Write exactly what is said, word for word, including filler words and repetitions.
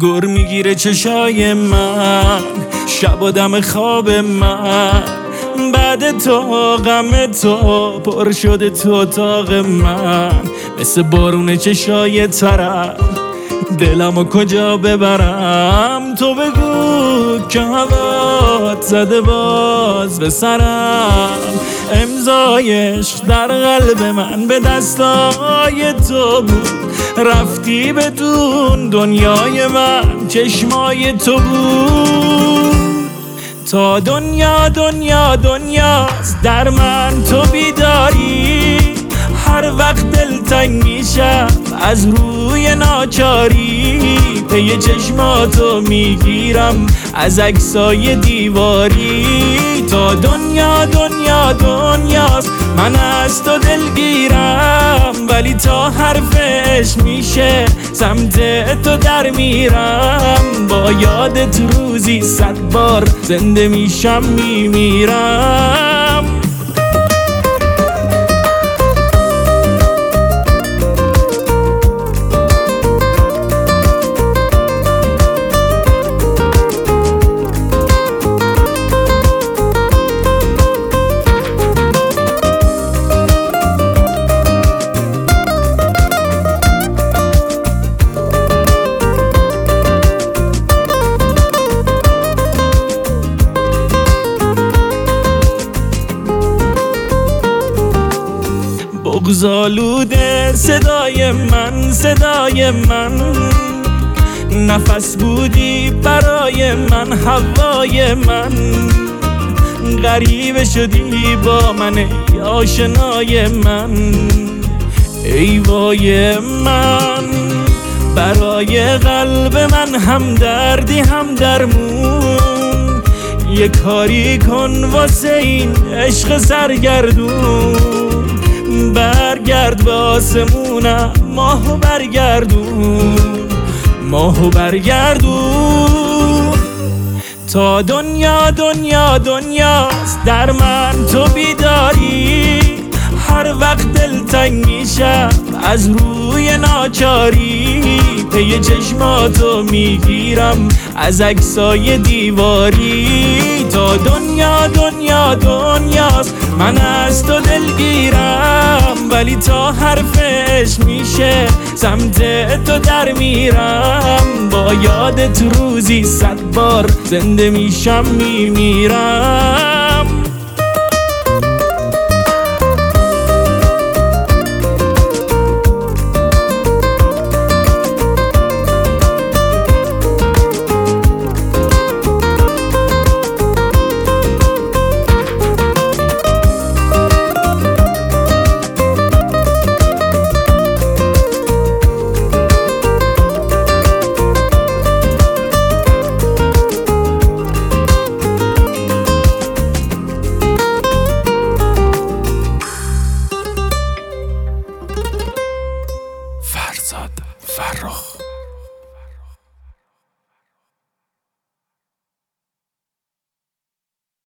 گر میگیره چشای من، شب و دم خواب من، بعد تو غم تو پر شده تو اتاق من، مثل بارون چشای ترم دلمو کجا ببرم. تو بگو که هوات زده باز به سرم، امضایش در قلب من به دستای تو بود، رفتی بدون دنیای من چشمای تو بود. تا دنیا دنیا دنیاست در من تو بیداری، هر وقت دلتنگ میشم از روی ناچاری، پی چشماتو میگیرم از عکسای دیواری. تا دنیا دنیا دنیاست من از تو دلگیرم، ولی تا حرفش میشه سمت تو در میرم، با یادت روزی صد بار زنده میشم میمیرم. بغض‌آلوده صدای من، صدای من، نفس بودی برای من، هوای من، غریبه شدی با من ای آشنای من، ای وای من، برای قلب من هم دردی هم درمون، یه کاری کن واسه این عشق سرگردون، برگرد به آسمونم ماهو برگردون، ماهو برگردون. تا دنیا دنیا دنیاست در من تو بیداری، هر وقت دلتنگ میشم از روی ناچاری، پی چشماتو میگیرم از عکسای دیواری. تا دنیا دنیا دنیاست من از تو دلگیرم، ولی تا حرفش میشه سمت تو در میرم، با یادت روزی صد بار زنده میشم میمیرم.